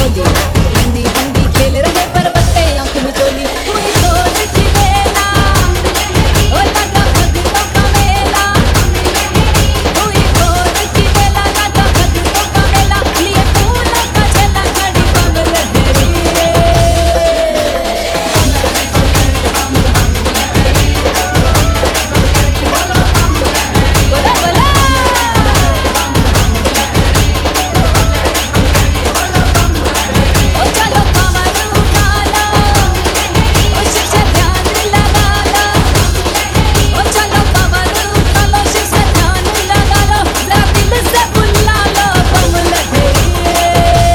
टोली, बंदी बंदी खेल रहे पर बत्ते आंख में चोली। हुई सोच चिरेला, ओ लगा भगतों का मेला। हुई सोच चिरेला, लगा भगतों का मेला। लिए फूलों का झेला, खड़ी बम लहरी रे। बोला बोला ओ चलो कमर उठा लो, ओ शिव से ध्यान लगा लो। ओ चलो कमर उठा लो, शिव से ध्यान लगा लो। जरा दिल से बुला लो बम लहरी रे।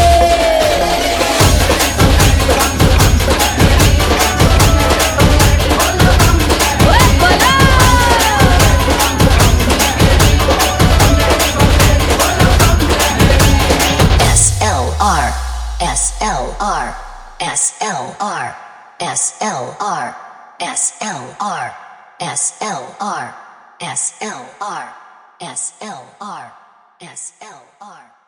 ओए बोला SLR, SLR, SLR, SLR, SLR, SLR, SLR, SLR, SLR.